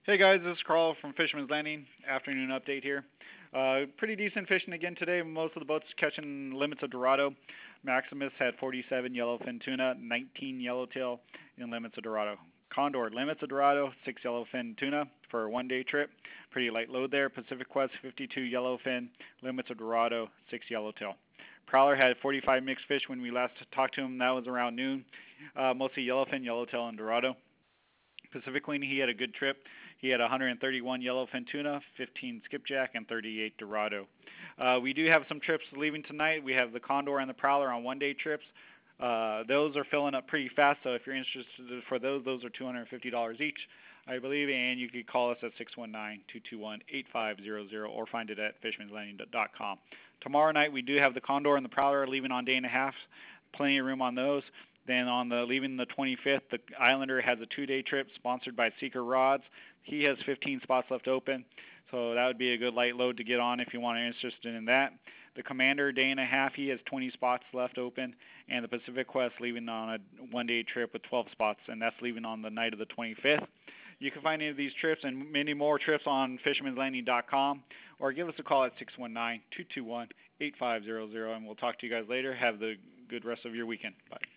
Hey guys, this is Carl from Fisherman's Landing. Afternoon update here. Pretty decent fishing again today. Most of the boats catching limits of Dorado. Maximus had 47 yellowfin tuna, 19 yellowtail in limits of Dorado. Condor, limits of Dorado, 6 yellowfin tuna for a one-day trip. Pretty light load there. Pacific Quest, 52 yellowfin, limits of Dorado, 6 yellowtail. Prowler had 45 mixed fish when we last talked to him. That was around noon. Mostly yellowfin, yellowtail, and Dorado. Pacific Queen, he had a good trip. He had 131 yellowfin tuna, 15 skipjack, and 38 Dorado. We do have some trips leaving tonight. We have the Condor and the Prowler on one-day trips. Those are filling up pretty fast, so if you're interested for those are $250 each, I believe, and you can call us at 619-221-8500 or find it at fishmanslanding.com. Tomorrow night we do have the Condor and the Prowler leaving on day and a half. Plenty of room on those. Then on the leaving the 25th, the Islander has a two-day trip sponsored by Seeker Rods. He has 15 spots left open, so that would be a good light load to get on if you want to interested in that. The Commander, day and a half, he has 20 spots left open, and the Pacific Quest leaving on a one-day trip with 12 spots, and that's leaving on the night of the 25th. You can find any of these trips and many more trips on fishmanslanding.com, or give us a call at 619-221-8500, and we'll talk to you guys later. Have the good rest of your weekend. Bye.